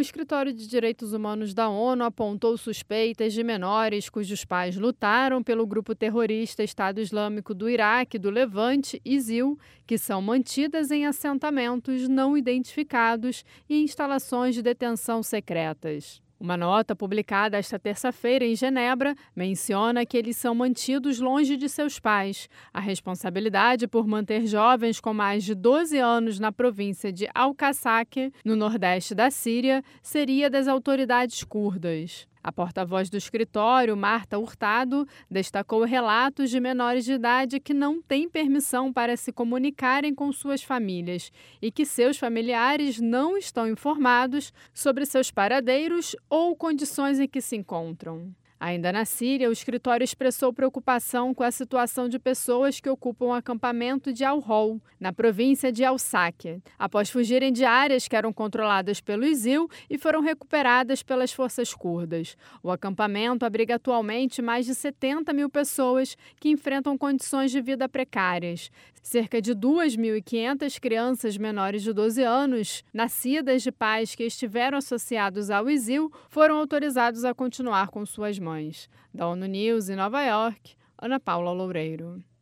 Escritório de Direitos Humanos da ONU apontou suspeitas de menores cujos pais lutaram pelo grupo terrorista Estado Islâmico do Iraque e do Levante, ISIL, que são mantidas em assentamentos não identificados e instalações de detenção secretas. Uma nota publicada esta terça-feira em Genebra menciona que eles são mantidos longe de seus pais. A responsabilidade por manter jovens com mais de 12 anos na província de Al-Qasaqeh, no nordeste da Síria, seria das autoridades curdas. A porta-voz do escritório, Marta Hurtado, destacou relatos de menores de idade que não têm permissão para se comunicarem com suas famílias e que seus familiares não estão informados sobre seus paradeiros ou condições em que se encontram. Ainda na Síria, o escritório expressou preocupação com a situação de pessoas que ocupam o acampamento de Al-Hol, na província de Al-Saqqa, após fugirem de áreas que eram controladas pelo ISIL e foram recuperadas pelas forças curdas. O acampamento abriga atualmente mais de 70 mil pessoas que enfrentam condições de vida precárias. Cerca de 2.500 crianças menores de 12 anos, nascidas de pais que estiveram associados ao ISIL, foram autorizados a continuar com suas mães. Da ONU News em Nova York, Ana Paula Loureiro.